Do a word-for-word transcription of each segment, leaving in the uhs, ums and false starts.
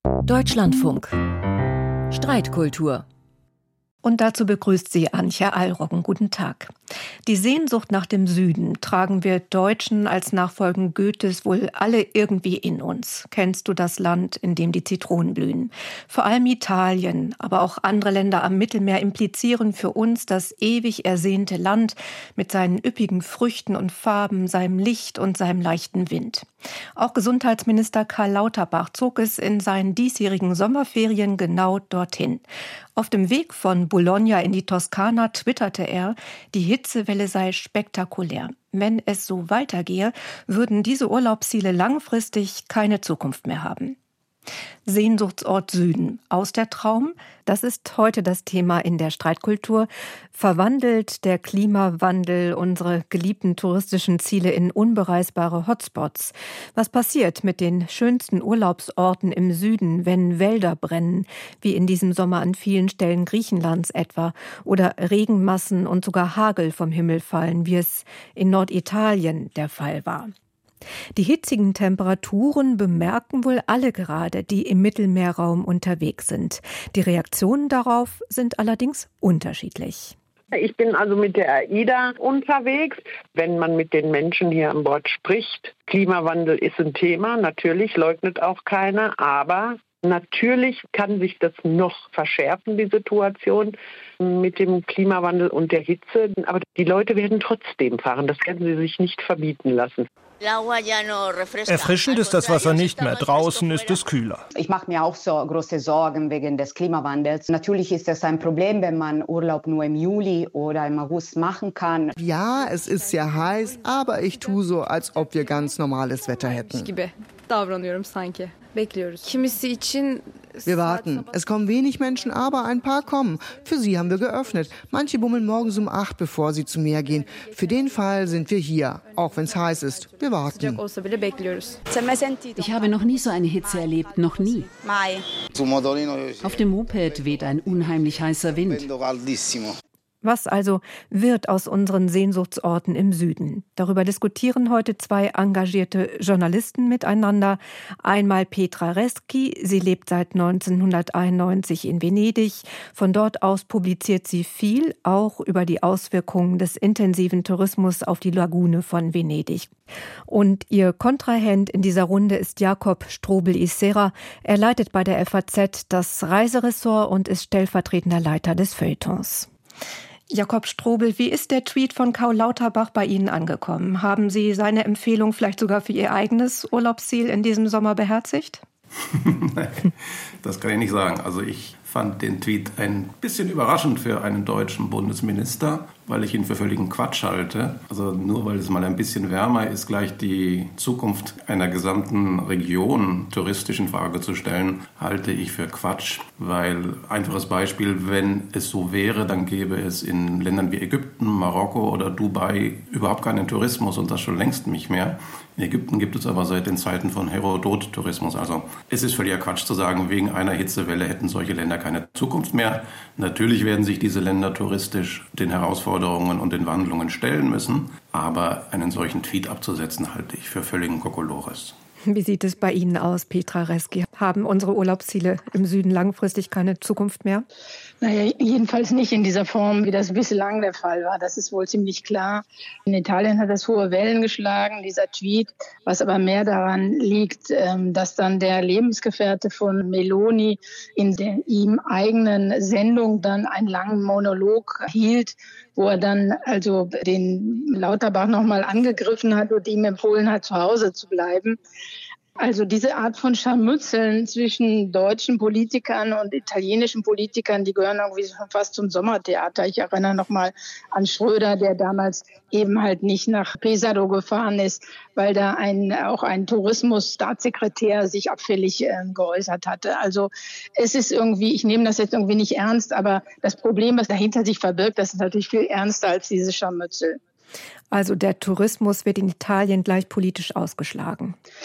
Deutschlandfunk. Streitkultur. Und dazu begrüßt sie Antje Allroggen. Guten Tag. Die Sehnsucht nach dem Süden tragen wir Deutschen als Nachfolgen Goethes wohl alle irgendwie in uns. Kennst du das Land, in dem die Zitronen blühen? Vor allem Italien, aber auch andere Länder am Mittelmeer implizieren für uns das ewig ersehnte Land mit seinen üppigen Früchten und Farben, seinem Licht und seinem leichten Wind. Auch Gesundheitsminister Karl Lauterbach zog es in seinen diesjährigen Sommerferien genau dorthin. Auf dem Weg von Bologna in die Toskana twitterte er, die Hitzewelle sei spektakulär. Wenn es so weitergehe, würden diese Urlaubsziele langfristig keine Zukunft mehr haben. Sehnsuchtsort Süden. Aus der Traum? Das ist heute das Thema in der Streitkultur. Verwandelt der Klimawandel unsere geliebten touristischen Ziele in unbereisbare Hotspots? Was passiert mit den schönsten Urlaubsorten im Süden, wenn Wälder brennen, wie in diesem Sommer an vielen Stellen Griechenlands etwa, oder Regenmassen und sogar Hagel vom Himmel fallen, wie es in Norditalien der Fall war? Die hitzigen Temperaturen bemerken wohl alle gerade, die im Mittelmeerraum unterwegs sind. Die Reaktionen darauf sind allerdings unterschiedlich. Ich bin also mit der AIDA unterwegs. Wenn man mit den Menschen hier an Bord spricht, Klimawandel ist ein Thema, natürlich leugnet auch keiner, aber natürlich kann sich das noch verschärfen, die Situation mit dem Klimawandel und der Hitze. Aber die Leute werden trotzdem fahren, das werden sie sich nicht verbieten lassen. Erfrischend ist das Wasser nicht mehr, draußen ist es kühler. Ich mache mir auch so große Sorgen wegen des Klimawandels. Natürlich ist das ein Problem, wenn man Urlaub nur im Juli oder im August machen kann. Ja, es ist sehr heiß, aber ich tue so, als ob wir ganz normales Wetter hätten. Wir warten. Es kommen wenig Menschen, aber ein paar kommen. Für sie haben wir geöffnet. Manche bummeln morgens um acht, bevor sie zum Meer gehen. Für den Fall sind wir hier, auch wenn es heiß ist. Wir warten. Ich habe noch nie so eine Hitze erlebt, noch nie. Auf dem Moped weht ein unheimlich heißer Wind. Was also wird aus unseren Sehnsuchtsorten im Süden? Darüber diskutieren heute zwei engagierte Journalisten miteinander. Einmal Petra Reski, sie lebt seit neunzehnhunderteinundneunzig in Venedig. Von dort aus publiziert sie viel, auch über die Auswirkungen des intensiven Tourismus auf die Lagune von Venedig. Und ihr Kontrahent in dieser Runde ist Jakob Strobel-Isera. Er leitet bei der F A Z das Reiseressort und ist stellvertretender Leiter des Feuilletons. Jakob Strobel, wie ist der Tweet von Karl Lauterbach bei Ihnen angekommen? Haben Sie seine Empfehlung vielleicht sogar für Ihr eigenes Urlaubsziel in diesem Sommer beherzigt? Das kann ich nicht sagen. Also ich fand den Tweet ein bisschen überraschend für einen deutschen Bundesminister, weil ich ihn für völligen Quatsch halte. Also nur weil es mal ein bisschen wärmer ist, gleich die Zukunft einer gesamten Region touristisch in Frage zu stellen, halte ich für Quatsch. Weil, einfaches Beispiel, wenn es so wäre, dann gäbe es in Ländern wie Ägypten, Marokko oder Dubai überhaupt keinen Tourismus und das schon längst nicht mehr. In Ägypten gibt es aber seit den Zeiten von Herodot Tourismus. Also es ist völliger Quatsch zu sagen, wegen einer Hitzewelle hätten solche Länder keine Zukunft mehr. Natürlich werden sich diese Länder touristisch den Herausforderungen und den Wandlungen stellen müssen. Aber einen solchen Tweet abzusetzen, halte ich für völligen Kokolores. Wie sieht es bei Ihnen aus, Petra Reski? Haben unsere Urlaubsziele im Süden langfristig keine Zukunft mehr? Naja, jedenfalls nicht in dieser Form, wie das bislang der Fall war. Das ist wohl ziemlich klar. In Italien hat das hohe Wellen geschlagen, dieser Tweet. Was aber mehr daran liegt, dass dann der Lebensgefährte von Meloni in der ihm eigenen Sendung dann einen langen Monolog hielt, wo er dann also den Lauterbach nochmal angegriffen hat und ihm empfohlen hat, zu Hause zu bleiben. Also diese Art von Scharmützeln zwischen deutschen Politikern und italienischen Politikern, die gehören irgendwie fast zum Sommertheater. Ich erinnere nochmal an Schröder, der damals eben halt nicht nach Pesaro gefahren ist, weil da ein, auch ein Tourismusstaatssekretär sich abfällig äh, geäußert hatte. Also es ist irgendwie, ich nehme das jetzt irgendwie nicht ernst, aber das Problem, was dahinter sich verbirgt, das ist natürlich viel ernster als diese Scharmützel. Also der Tourismus wird in Italien gleich politisch ausgeschlagen.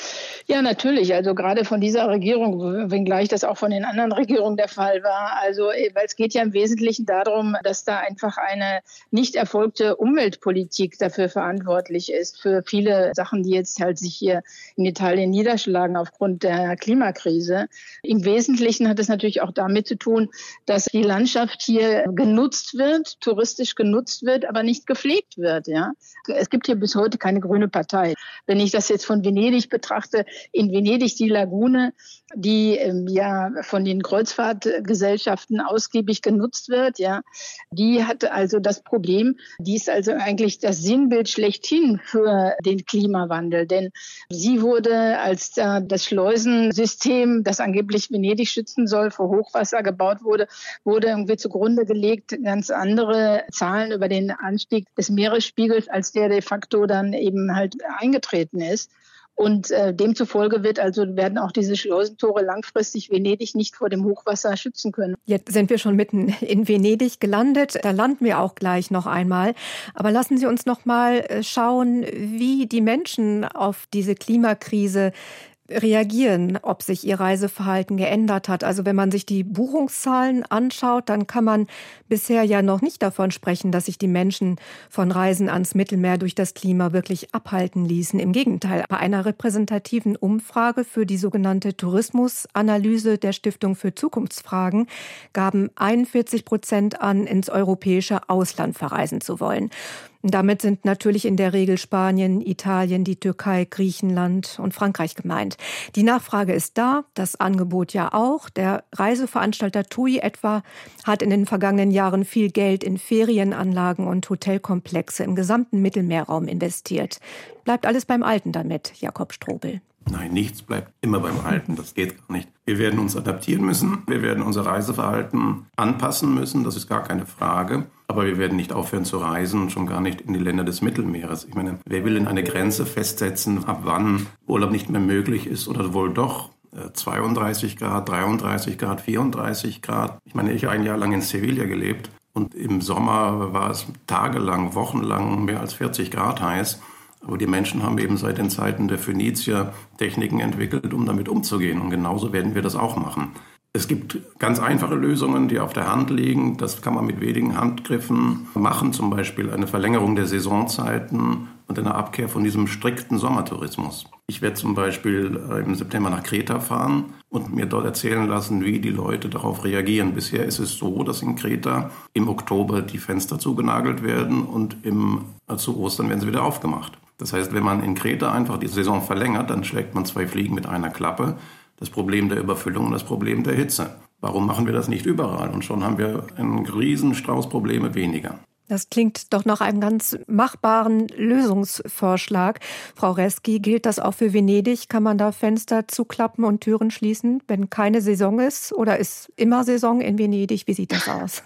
Ja, natürlich. Also gerade von dieser Regierung, wenngleich das auch von den anderen Regierungen der Fall war. Also, weil es geht ja im Wesentlichen darum, dass da einfach eine nicht erfolgte Umweltpolitik dafür verantwortlich ist, für viele Sachen, die jetzt halt sich hier in Italien niederschlagen aufgrund der Klimakrise. Im Wesentlichen hat es natürlich auch damit zu tun, dass die Landschaft hier genutzt wird, touristisch genutzt wird, aber nicht gepflegt wird. Ja, es gibt hier bis heute keine grüne Partei. Wenn ich das jetzt von Venedig betrachte, in Venedig die Lagune, die ähm, ja von den Kreuzfahrtgesellschaften ausgiebig genutzt wird, ja, die hat also das Problem, die ist also eigentlich das Sinnbild schlechthin für den Klimawandel, denn sie wurde, als äh, das Schleusensystem, das angeblich Venedig schützen soll, vor Hochwasser gebaut wurde, wurde irgendwie zugrunde gelegt ganz andere Zahlen über den Anstieg des Meeresspiegels, als der de facto dann eben halt eingetreten ist. Und äh, demzufolge wird also, werden auch diese Schleusentore langfristig Venedig nicht vor dem Hochwasser schützen können. Jetzt sind wir schon mitten in Venedig gelandet. Da landen wir auch gleich noch einmal. Aber lassen Sie uns noch mal schauen, wie die Menschen auf diese Klimakrise reagieren, ob sich ihr Reiseverhalten geändert hat. Also wenn man sich die Buchungszahlen anschaut, dann kann man bisher ja noch nicht davon sprechen, dass sich die Menschen von Reisen ans Mittelmeer durch das Klima wirklich abhalten ließen. Im Gegenteil, bei einer repräsentativen Umfrage für die sogenannte Tourismusanalyse der Stiftung für Zukunftsfragen gaben einundvierzig Prozent an, ins europäische Ausland verreisen zu wollen. Und damit sind natürlich in der Regel Spanien, Italien, die Türkei, Griechenland und Frankreich gemeint. Die Nachfrage ist da, das Angebot ja auch. Der Reiseveranstalter TUI etwa hat in den vergangenen Jahren viel Geld in Ferienanlagen und Hotelkomplexe im gesamten Mittelmeerraum investiert. Bleibt alles beim Alten damit, Jakob Strobel? Nein, nichts bleibt immer beim Alten, das geht gar nicht. Wir werden uns adaptieren müssen, wir werden unser Reiseverhalten anpassen müssen, das ist gar keine Frage. Aber wir werden nicht aufhören zu reisen, schon gar nicht in die Länder des Mittelmeeres. Ich meine, wer will denn eine Grenze festsetzen, ab wann Urlaub nicht mehr möglich ist oder wohl doch? zweiunddreißig Grad, dreiunddreißig Grad, vierunddreißig Grad. Ich meine, ich habe ein Jahr lang in Sevilla gelebt und im Sommer war es tagelang, wochenlang mehr als vierzig Grad heiß. Aber die Menschen haben eben seit den Zeiten der Phönizier Techniken entwickelt, um damit umzugehen. Und genauso werden wir das auch machen. Es gibt ganz einfache Lösungen, die auf der Hand liegen. Das kann man mit wenigen Handgriffen machen, zum Beispiel eine Verlängerung der Saisonzeiten und eine Abkehr von diesem strikten Sommertourismus. Ich werde zum Beispiel im September nach Kreta fahren und mir dort erzählen lassen, wie die Leute darauf reagieren. Bisher ist es so, dass in Kreta im Oktober die Fenster zugenagelt werden und im, zu Ostern werden sie wieder aufgemacht. Das heißt, wenn man in Kreta einfach die Saison verlängert, dann schlägt man zwei Fliegen mit einer Klappe. Das Problem der Überfüllung und das Problem der Hitze. Warum machen wir das nicht überall? Und schon haben wir einen riesen Strauß Probleme weniger. Das klingt doch nach einem ganz machbaren Lösungsvorschlag. Frau Reski, gilt das auch für Venedig? Kann man da Fenster zuklappen und Türen schließen, wenn keine Saison ist? Oder ist immer Saison in Venedig? Wie sieht das aus?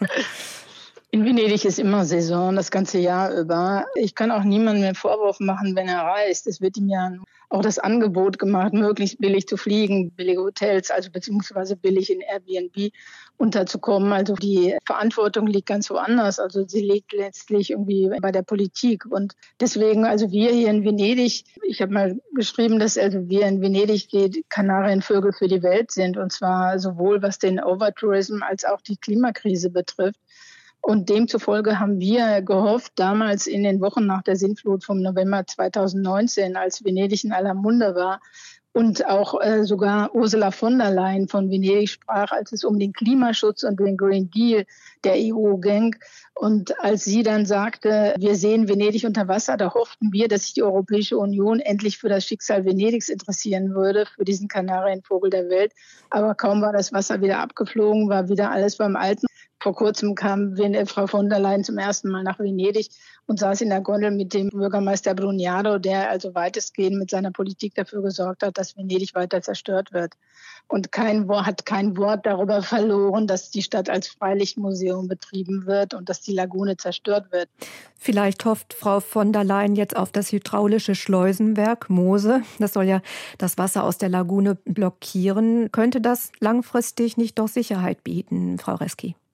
In Venedig ist immer Saison, das ganze Jahr über. Ich kann auch niemandem mehr Vorwurf machen, wenn er reist. Es wird ihm ja auch das Angebot gemacht, möglichst billig zu fliegen, billige Hotels, also beziehungsweise billig in Airbnb unterzukommen. Also die Verantwortung liegt ganz woanders. Also sie liegt letztlich irgendwie bei der Politik. Und deswegen, also wir hier in Venedig, ich habe mal geschrieben, dass also wir in Venedig die Kanarienvögel für die Welt sind. Und zwar sowohl was den Overtourism als auch die Klimakrise betrifft. Und demzufolge haben wir gehofft, damals in den Wochen nach der Sintflut vom November zweitausendneunzehn, als Venedig in aller Munde war und auch äh, sogar Ursula von der Leyen von Venedig sprach, als es um den Klimaschutz und den Green Deal der E U ging. Und als sie dann sagte, wir sehen Venedig unter Wasser, da hofften wir, dass sich die Europäische Union endlich für das Schicksal Venedigs interessieren würde, für diesen Kanarienvogel der Welt. Aber kaum war das Wasser wieder abgeflogen, war wieder alles beim Alten. Vor kurzem kam Frau von der Leyen zum ersten Mal nach Venedig und saß in der Gondel mit dem Bürgermeister Brugnaro, der also weitestgehend mit seiner Politik dafür gesorgt hat, dass Venedig weiter zerstört wird. Und kein Wort, hat kein Wort darüber verloren, dass die Stadt als Freilichtmuseum betrieben wird und dass die Lagune zerstört wird. Vielleicht hofft Frau von der Leyen jetzt auf das hydraulische Schleusenwerk Mose. Das soll ja das Wasser aus der Lagune blockieren. Könnte das langfristig nicht doch Sicherheit bieten, Frau Reski?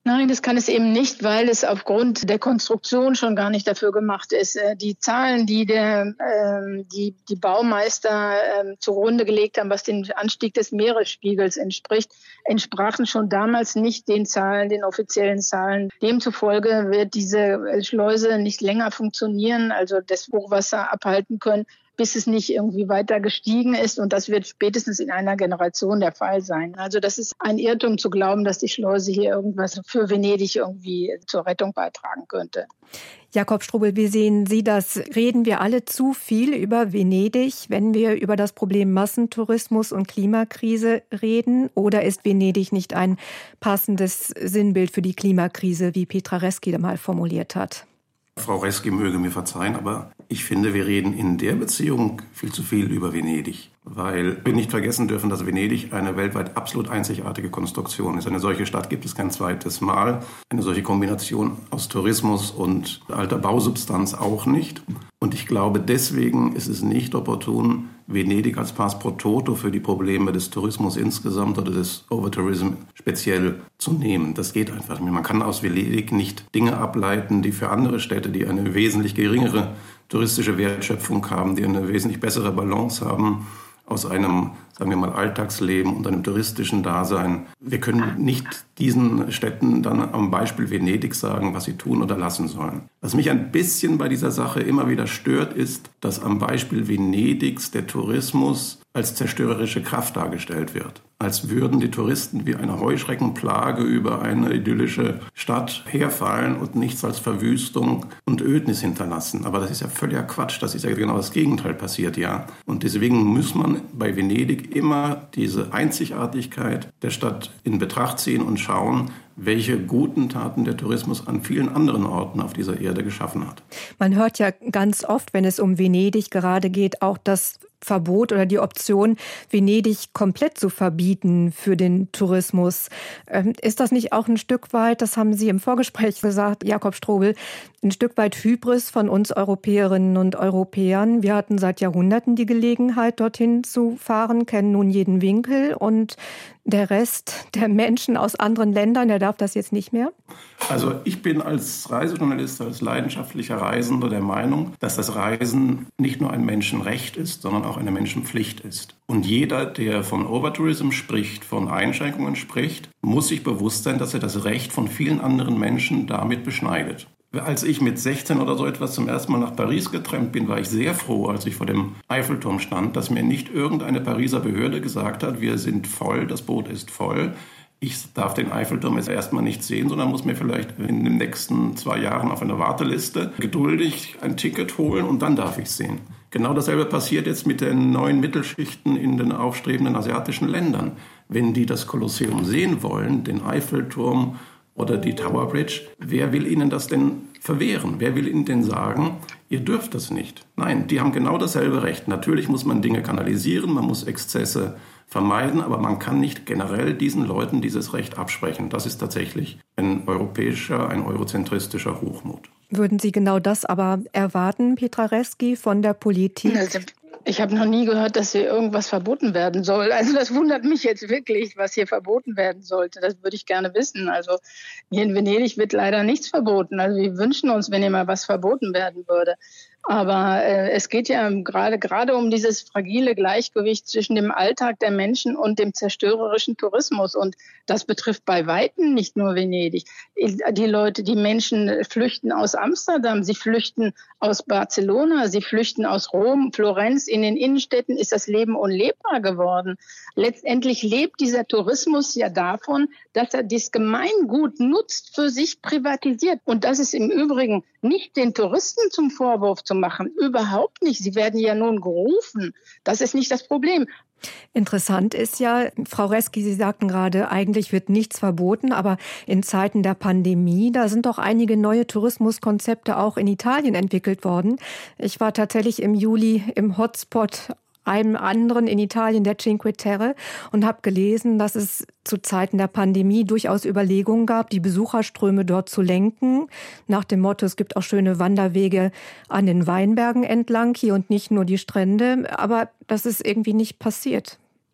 Nein, das kann es eben nicht, weil es aufgrund der Konstruktion schon gar nicht dafür gemacht ist. Die Zahlen, die der, die, die Baumeister zugrunde gelegt haben, was dem Anstieg des Meeresspiegels entspricht, entsprachen schon damals nicht den Zahlen, den offiziellen Zahlen. Demzufolge wird diese Schleuse nicht länger funktionieren, also das Hochwasser abhalten können, bis es nicht irgendwie weiter gestiegen ist. Und das wird spätestens in einer Generation der Fall sein. Also das ist ein Irrtum zu glauben, dass die Schleuse hier irgendwas für Venedig irgendwie zur Rettung beitragen könnte. Jakob Strobel, wie sehen Sie das? Reden wir alle zu viel über Venedig, wenn wir über das Problem Massentourismus und Klimakrise reden? Oder ist Venedig nicht ein passendes Sinnbild für die Klimakrise, wie Petra Reski mal formuliert hat? Frau Reski möge mir verzeihen, aber ich finde, wir reden in der Beziehung viel zu viel über Venedig. Weil wir nicht vergessen dürfen, dass Venedig eine weltweit absolut einzigartige Konstruktion ist. Eine solche Stadt gibt es kein zweites Mal. Eine solche Kombination aus Tourismus und alter Bausubstanz auch nicht. Und ich glaube, deswegen ist es nicht opportun, Venedig als Pass pro Toto für die Probleme des Tourismus insgesamt oder des Overtourism speziell zu nehmen. Das geht einfach nicht. Man kann aus Venedig nicht Dinge ableiten, die für andere Städte, die eine wesentlich geringere touristische Wertschöpfung haben, die eine wesentlich bessere Balance haben, aus einem, sagen wir mal, Alltagsleben und einem touristischen Dasein. Wir können nicht diesen Städten dann am Beispiel Venedig sagen, was sie tun oder lassen sollen. Was mich ein bisschen bei dieser Sache immer wieder stört, ist, dass am Beispiel Venedigs der Tourismus als zerstörerische Kraft dargestellt wird. Als würden die Touristen wie eine Heuschreckenplage über eine idyllische Stadt herfallen und nichts als Verwüstung und Ödnis hinterlassen. Aber das ist ja völliger Quatsch, das ist ja genau das Gegenteil passiert, ja. Und deswegen muss man bei Venedig immer diese Einzigartigkeit der Stadt in Betracht ziehen und schauen, welche guten Taten der Tourismus an vielen anderen Orten auf dieser Erde geschaffen hat. Man hört ja ganz oft, wenn es um Venedig gerade geht, auch das Verbot oder die Option, Venedig komplett zu verbieten für den Tourismus. Ist das nicht auch ein Stück weit, das haben Sie im Vorgespräch gesagt, Jakob Strobel, ein Stück weit Hybris von uns Europäerinnen und Europäern? Wir hatten seit Jahrhunderten die Gelegenheit, dorthin zu fahren, kennen nun jeden Winkel und der Rest der Menschen aus anderen Ländern, der darf das jetzt nicht mehr? Also ich bin als Reisejournalist, als leidenschaftlicher Reisender der Meinung, dass das Reisen nicht nur ein Menschenrecht ist, sondern auch eine Menschenpflicht ist. Und jeder, der von Overtourism spricht, von Einschränkungen spricht, muss sich bewusst sein, dass er das Recht von vielen anderen Menschen damit beschneidet. Als ich mit sechzehn oder so etwas zum ersten Mal nach Paris getrennt bin, war ich sehr froh, als ich vor dem Eiffelturm stand, dass mir nicht irgendeine Pariser Behörde gesagt hat, wir sind voll, das Boot ist voll. Ich darf den Eiffelturm jetzt erstmal nicht sehen, sondern muss mir vielleicht in den nächsten zwei Jahren auf einer Warteliste geduldig ein Ticket holen und dann darf ich es sehen. Genau dasselbe passiert jetzt mit den neuen Mittelschichten in den aufstrebenden asiatischen Ländern. Wenn die das Kolosseum sehen wollen, den Eiffelturm oder die Tower Bridge, wer will ihnen das denn verwehren? Wer will ihnen denn sagen, ihr dürft das nicht? Nein, die haben genau dasselbe Recht. Natürlich muss man Dinge kanalisieren, man muss Exzesse vermeiden, aber man kann nicht generell diesen Leuten dieses Recht absprechen. Das ist tatsächlich ein europäischer, ein eurozentristischer Hochmut. Würden Sie genau das aber erwarten, Petra Reski, von der Politik? Also ich habe noch nie gehört, dass hier irgendwas verboten werden soll. Also das wundert mich jetzt wirklich, was hier verboten werden sollte. Das würde ich gerne wissen. Also hier in Venedig wird leider nichts verboten. Also wir wünschen uns, wenn hier mal was verboten werden würde. Aber äh, es geht ja gerade gerade um dieses fragile Gleichgewicht zwischen dem Alltag der Menschen und dem zerstörerischen Tourismus. Und das betrifft bei Weitem nicht nur Venedig. Die Leute, die Menschen flüchten aus Amsterdam, sie flüchten aus Barcelona, sie flüchten aus Rom, Florenz. In den Innenstädten ist das Leben unlebbar geworden. Letztendlich lebt dieser Tourismus ja davon, dass er das Gemeingut nutzt, für sich privatisiert. Und das ist im Übrigen nicht den Touristen zum Vorwurf zu machen. Überhaupt nicht. Sie werden ja nun gerufen. Das ist nicht das Problem. Interessant ist ja, Frau Reski, Sie sagten gerade, eigentlich wird nichts verboten, aber in Zeiten der Pandemie, da sind doch einige neue Tourismuskonzepte auch in Italien entwickelt worden. Ich war tatsächlich im Juli im Hotspot einem anderen in Italien, der Cinque Terre, und habe gelesen, dass es zu Zeiten der Pandemie durchaus Überlegungen gab, die Besucherströme dort zu lenken. Nach dem Motto, es gibt auch schöne Wanderwege an den Weinbergen entlang hier und nicht nur die Strände. Aber das ist irgendwie nicht passiert.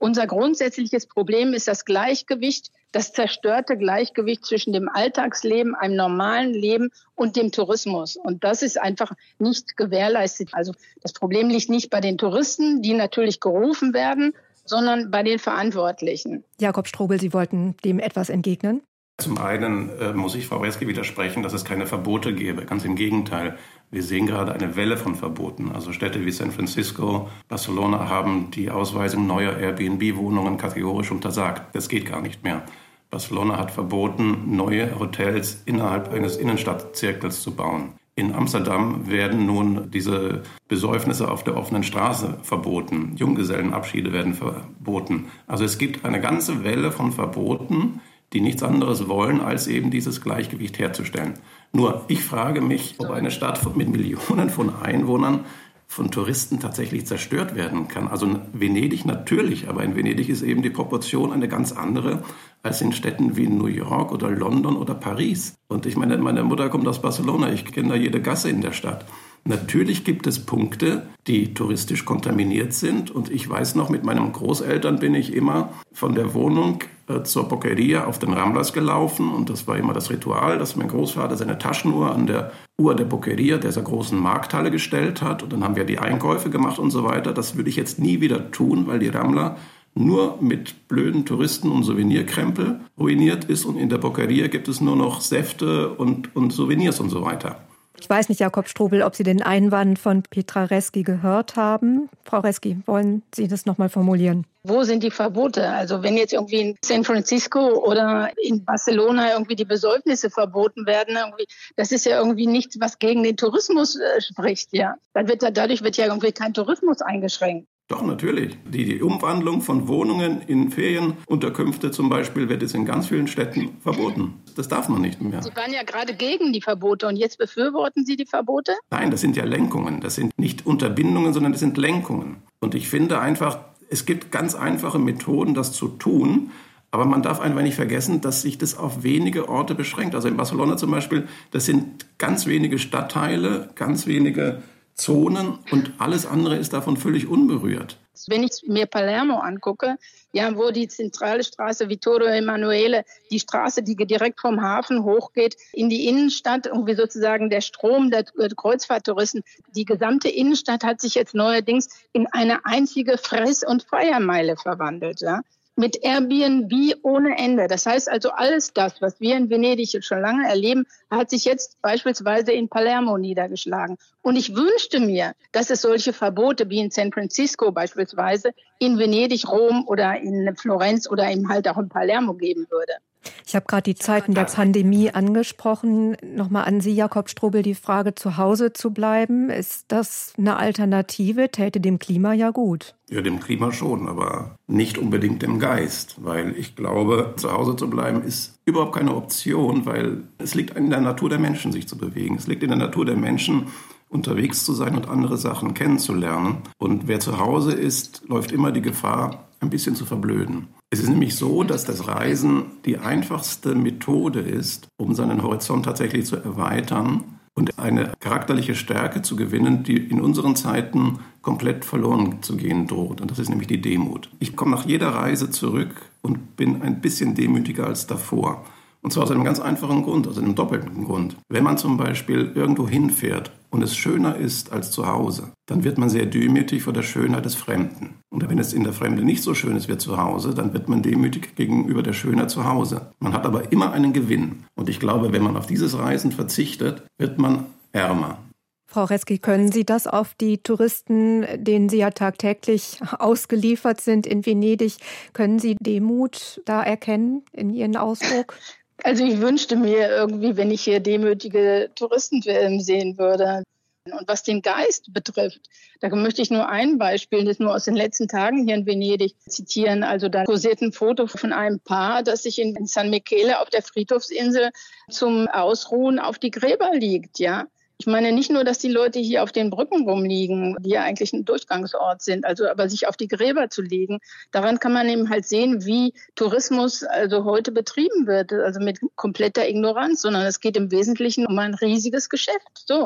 Unser grundsätzliches Problem ist das Gleichgewicht, das zerstörte Gleichgewicht zwischen dem Alltagsleben, einem normalen Leben und dem Tourismus. Und das ist einfach nicht gewährleistet. Also das Problem liegt nicht bei den Touristen, die natürlich gerufen werden, sondern bei den Verantwortlichen. Jakob Strobel, Sie wollten dem etwas entgegnen? Zum einen äh, muss ich Frau Reske widersprechen, dass es keine Verbote gäbe. Ganz im Gegenteil. Wir sehen gerade eine Welle von Verboten. Also Städte wie San Francisco, Barcelona haben die Ausweisung neuer Airbnb-Wohnungen kategorisch untersagt. Das geht gar nicht mehr. Barcelona hat verboten, neue Hotels innerhalb eines Innenstadtzirkels zu bauen. In Amsterdam werden nun diese Besäufnisse auf der offenen Straße verboten. Junggesellenabschiede werden verboten. Also es gibt eine ganze Welle von Verboten, die nichts anderes wollen, als eben dieses Gleichgewicht herzustellen. Nur, ich frage mich, ob eine Stadt mit Millionen von Einwohnern von Touristen tatsächlich zerstört werden kann. Also Venedig natürlich, aber in Venedig ist eben die Proportion eine ganz andere als in Städten wie New York oder London oder Paris. Und ich meine, meine Mutter kommt aus Barcelona, ich kenne da jede Gasse in der Stadt. Natürlich gibt es Punkte, die touristisch kontaminiert sind. Und ich weiß noch, mit meinen Großeltern bin ich immer von der Wohnung äh, zur Boqueria auf den Ramblas gelaufen. Und das war immer das Ritual, dass mein Großvater seine Taschenuhr an der Uhr der Boqueria, dieser großen Markthalle, gestellt hat. Und dann haben wir die Einkäufe gemacht und so weiter. Das würde ich jetzt nie wieder tun, weil die Rambla nur mit blöden Touristen und Souvenirkrempel ruiniert ist. Und in der Boqueria gibt es nur noch Säfte und, und Souvenirs und so weiter. Ich weiß nicht, Jakob Strobel, ob Sie den Einwand von Petra Reski gehört haben. Frau Reski, wollen Sie das nochmal formulieren? Wo sind die Verbote? Also wenn jetzt irgendwie in San Francisco oder in Barcelona irgendwie die Besäufnisse verboten werden, irgendwie, das ist ja irgendwie nichts, was gegen den Tourismus äh, spricht. Ja, dann wird, dadurch wird ja irgendwie kein Tourismus eingeschränkt. Doch, natürlich. Die, die Umwandlung von Wohnungen in Ferienunterkünfte zum Beispiel wird jetzt in ganz vielen Städten verboten. Das darf man nicht mehr. Sie waren ja gerade gegen die Verbote und jetzt befürworten Sie die Verbote? Nein, das sind ja Lenkungen. Das sind nicht Unterbindungen, sondern das sind Lenkungen. Und ich finde einfach, es gibt ganz einfache Methoden, das zu tun. Aber man darf einfach nicht vergessen, dass sich das auf wenige Orte beschränkt. Also in Barcelona zum Beispiel, das sind ganz wenige Stadtteile, ganz wenige Zonen und alles andere ist davon völlig unberührt. Wenn ich mir Palermo angucke, ja, wo die zentrale Straße Vittorio Emanuele, die Straße, die direkt vom Hafen hochgeht, in die Innenstadt, irgendwie sozusagen der Strom der Kreuzfahrttouristen, die gesamte Innenstadt hat sich jetzt neuerdings in eine einzige Fress- und Feiermeile verwandelt, ja. Mit Airbnb ohne Ende. Das heißt also, alles das, was wir in Venedig schon lange erleben, hat sich jetzt beispielsweise in Palermo niedergeschlagen. Und ich wünschte mir, dass es solche Verbote wie in San Francisco beispielsweise in Venedig, Rom oder in Florenz oder eben halt auch in Palermo geben würde. Ich habe gerade die Zeiten der Pandemie angesprochen. Nochmal an Sie, Jakob Strobel, die Frage, zu Hause zu bleiben. Ist das eine Alternative? Täte dem Klima ja gut. Ja, dem Klima schon, aber nicht unbedingt dem Geist. Weil ich glaube, zu Hause zu bleiben ist überhaupt keine Option, weil es liegt in der Natur der Menschen, sich zu bewegen. Es liegt in der Natur der Menschen, unterwegs zu sein und andere Sachen kennenzulernen. Und wer zu Hause ist, läuft immer die Gefahr, ein bisschen zu verblöden. Es ist nämlich so, dass das Reisen die einfachste Methode ist, um seinen Horizont tatsächlich zu erweitern und eine charakterliche Stärke zu gewinnen, die in unseren Zeiten komplett verloren zu gehen droht. Und das ist nämlich die Demut. Ich komme nach jeder Reise zurück und bin ein bisschen demütiger als davor. Und zwar aus einem ganz einfachen Grund, aus einem doppelten Grund. Wenn man zum Beispiel irgendwo hinfährt und es schöner ist als zu Hause, dann wird man sehr demütig vor der Schönheit des Fremden. Und wenn es in der Fremde nicht so schön ist wie zu Hause, dann wird man demütig gegenüber der Schönheit zu Hause. Man hat aber immer einen Gewinn. Und ich glaube, wenn man auf dieses Reisen verzichtet, wird man ärmer. Frau Reski, können Sie das auf die Touristen, denen Sie ja tagtäglich ausgeliefert sind in Venedig, können Sie Demut da erkennen in Ihren Ausdruck? Also ich wünschte mir irgendwie, wenn ich hier demütige Touristen sehen würde. Und was den Geist betrifft, da möchte ich nur ein Beispiel, das nur aus den letzten Tagen hier in Venedig zitieren. Also da kursiert ein Foto von einem Paar, das sich in San Michele auf der Friedhofsinsel zum Ausruhen auf die Gräber liegt, ja. Ich meine nicht nur, dass die Leute hier auf den Brücken rumliegen, die ja eigentlich ein Durchgangsort sind, also aber sich auf die Gräber zu legen. Daran kann man eben halt sehen, wie Tourismus also heute betrieben wird, also mit kompletter Ignoranz, sondern es geht im Wesentlichen um ein riesiges Geschäft. So.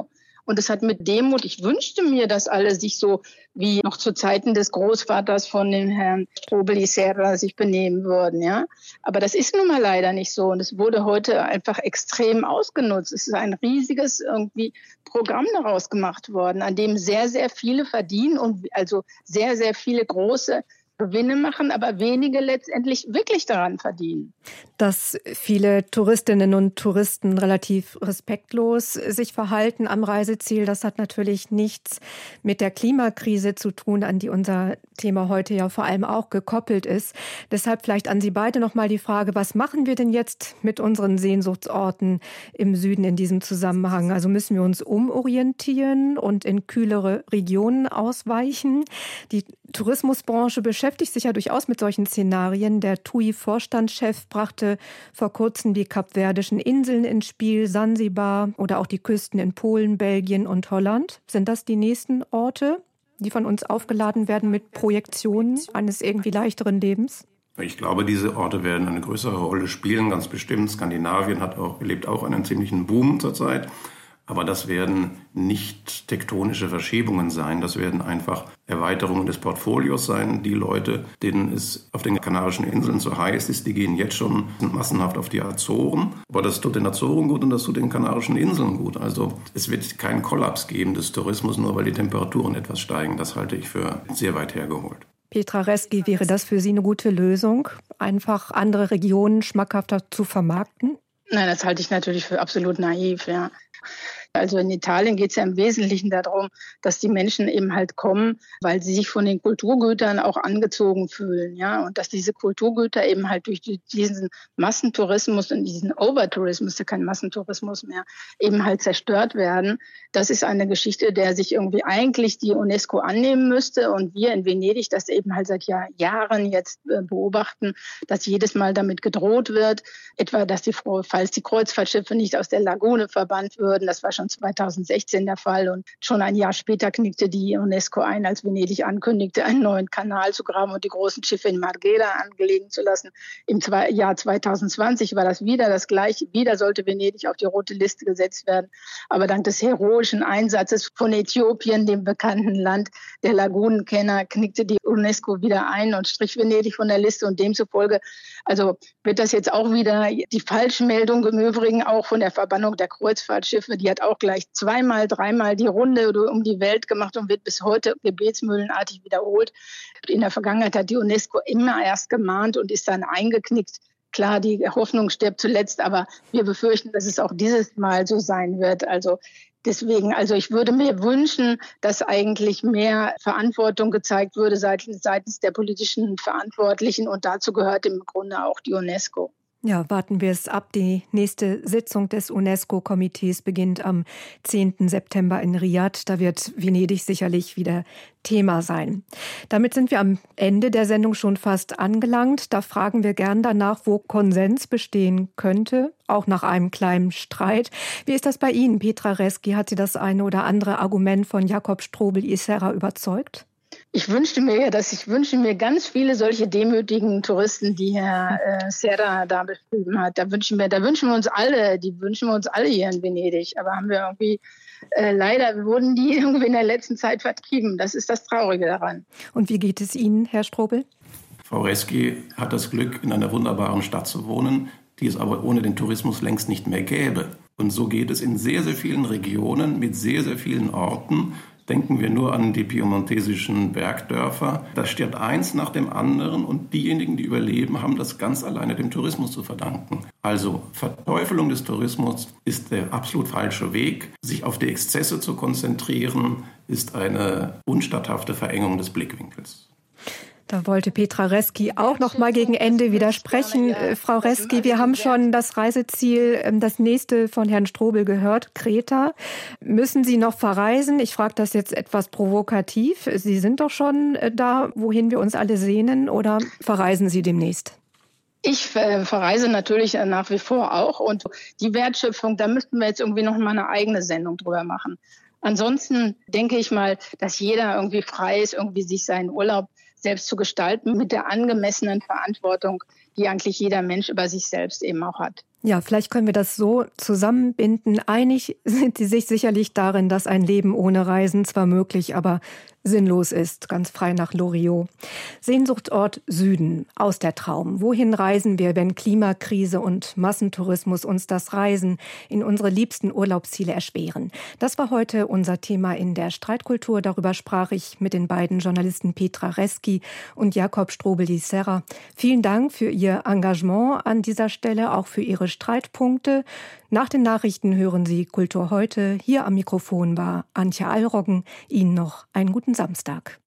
Und es hat mit Demut, ich wünschte mir, dass alle sich so wie noch zu Zeiten des Großvaters von dem Herrn Strobel y Serra sich benehmen würden, ja. Aber das ist nun mal leider nicht so. Und es wurde heute einfach extrem ausgenutzt. Es ist ein riesiges irgendwie Programm daraus gemacht worden, an dem sehr, sehr viele verdienen und also sehr, sehr viele große Gewinne machen, aber wenige letztendlich wirklich daran verdienen. Dass viele Touristinnen und Touristen relativ respektlos sich verhalten am Reiseziel, das hat natürlich nichts mit der Klimakrise zu tun, an die unser Thema heute ja vor allem auch gekoppelt ist. Deshalb vielleicht an Sie beide nochmal die Frage, was machen wir denn jetzt mit unseren Sehnsuchtsorten im Süden in diesem Zusammenhang? Also müssen wir uns umorientieren und in kühlere Regionen ausweichen? Die Tourismusbranche beschäftigt sich ja durchaus mit solchen Szenarien. Der T U I-Vorstandschef brachte vor kurzem die kapverdischen Inseln ins Spiel, Sansibar oder auch die Küsten in Polen, Belgien und Holland. Sind das die nächsten Orte, die von uns aufgeladen werden mit Projektionen eines irgendwie leichteren Lebens? Ich glaube, diese Orte werden eine größere Rolle spielen, ganz bestimmt. Skandinavien hat auch, erlebt auch einen ziemlichen Boom zurzeit. Aber das werden nicht tektonische Verschiebungen sein. Das werden einfach Erweiterungen des Portfolios sein. Die Leute, denen es auf den Kanarischen Inseln zu heiß ist, die gehen jetzt schon massenhaft auf die Azoren. Aber das tut den Azoren gut und das tut den Kanarischen Inseln gut. Also es wird keinen Kollaps geben des Tourismus, nur weil die Temperaturen etwas steigen. Das halte ich für sehr weit hergeholt. Petra Reski, wäre das für Sie eine gute Lösung, einfach andere Regionen schmackhafter zu vermarkten? Nein, das halte ich natürlich für absolut naiv, ja. Also in Italien geht es ja im Wesentlichen darum, dass die Menschen eben halt kommen, weil sie sich von den Kulturgütern auch angezogen fühlen, ja, und dass diese Kulturgüter eben halt durch diesen Massentourismus und diesen Overtourismus, ja kein Massentourismus mehr, eben halt zerstört werden. Das ist eine Geschichte, der sich irgendwie eigentlich die UNESCO annehmen müsste und wir in Venedig das eben halt seit Jahr, Jahren jetzt beobachten, dass jedes Mal damit gedroht wird, etwa, dass die, falls die Kreuzfahrtschiffe nicht aus der Lagune verbannt würden, das war schon zweitausendsechzehn der Fall und schon ein Jahr später knickte die UNESCO ein, als Venedig ankündigte, einen neuen Kanal zu graben und die großen Schiffe in Marghera anlegen zu lassen. Im Jahr zweitausendzwanzig war das wieder das Gleiche. Wieder sollte Venedig auf die rote Liste gesetzt werden. Aber dank des heroischen Einsatzes von Äthiopien, dem bekannten Land der Lagunenkenner, knickte die UNESCO wieder ein und strich Venedig von der Liste und demzufolge, also wird das jetzt auch wieder die Falschmeldung im Übrigen auch von der Verbannung der Kreuzfahrtschiffe, die hat auch gleich zweimal, dreimal die Runde um die Welt gemacht und wird bis heute gebetsmühlenartig wiederholt. In der Vergangenheit hat die UNESCO immer erst gemahnt und ist dann eingeknickt. Klar, die Hoffnung stirbt zuletzt, aber wir befürchten, dass es auch dieses Mal so sein wird. Also deswegen, also ich würde mir wünschen, dass eigentlich mehr Verantwortung gezeigt würde seitens, seitens der politischen Verantwortlichen und dazu gehört im Grunde auch die UNESCO. Ja, warten wir es ab. Die nächste Sitzung des UNESCO-Komitees beginnt am zehnten September in Riad. Da wird Venedig sicherlich wieder Thema sein. Damit sind wir am Ende der Sendung schon fast angelangt. Da fragen wir gern danach, wo Konsens bestehen könnte, auch nach einem kleinen Streit. Wie ist das bei Ihnen, Petra Reski? Hat Sie das eine oder andere Argument von Jakob Strobel y Serra überzeugt? Ich wünschte mir, dass ich wünsche mir ganz viele solche demütigen Touristen, die Herr äh, Serra da beschrieben hat. Da wünschen wir, da wünschen wir uns alle, die wünschen wir uns alle hier in Venedig. Aber haben wir irgendwie äh, leider wurden die irgendwie in der letzten Zeit vertrieben. Das ist das Traurige daran. Und wie geht es Ihnen, Herr Strobel? Frau Reski hat das Glück, in einer wunderbaren Stadt zu wohnen, die es aber ohne den Tourismus längst nicht mehr gäbe. Und so geht es in sehr, sehr vielen Regionen mit sehr, sehr vielen Orten. Denken wir nur an die piemontesischen Bergdörfer. Da stirbt eins nach dem anderen und diejenigen, die überleben, haben das ganz alleine dem Tourismus zu verdanken. Also Verteufelung des Tourismus ist der absolut falsche Weg. Sich auf die Exzesse zu konzentrieren, ist eine unstatthafte Verengung des Blickwinkels. Da wollte Petra Reski auch noch mal gegen Ende widersprechen. Äh, Frau Reski, wir haben schon das Reiseziel, äh, das nächste von Herrn Strobel gehört, Kreta. Müssen Sie noch verreisen? Ich frage das jetzt etwas provokativ. Sie sind doch schon äh, da, wohin wir uns alle sehnen, oder verreisen Sie demnächst? Ich äh, verreise natürlich nach wie vor auch. Und die Wertschöpfung, da müssten wir jetzt irgendwie noch mal eine eigene Sendung drüber machen. Ansonsten denke ich mal, dass jeder irgendwie frei ist, irgendwie sich seinen Urlaub selbst zu gestalten mit der angemessenen Verantwortung, die eigentlich jeder Mensch über sich selbst eben auch hat. Ja, vielleicht können wir das so zusammenbinden. Einig sind Sie sich sicherlich darin, dass ein Leben ohne Reisen zwar möglich, aber sinnlos ist, ganz frei nach Loriot. Sehnsuchtsort Süden, aus der Traum. Wohin reisen wir, wenn Klimakrise und Massentourismus uns das Reisen in unsere liebsten Urlaubsziele erschweren? Das war heute unser Thema in der Streitkultur. Darüber sprach ich mit den beiden Journalisten Petra Reski und Jakob Strobel-Di Serra. Vielen Dank für Ihr Engagement an dieser Stelle, auch für Ihre Streitpunkte. Nach den Nachrichten hören Sie Kultur heute. Hier am Mikrofon war Antje Allroggen. Ihnen noch einen guten Samstag.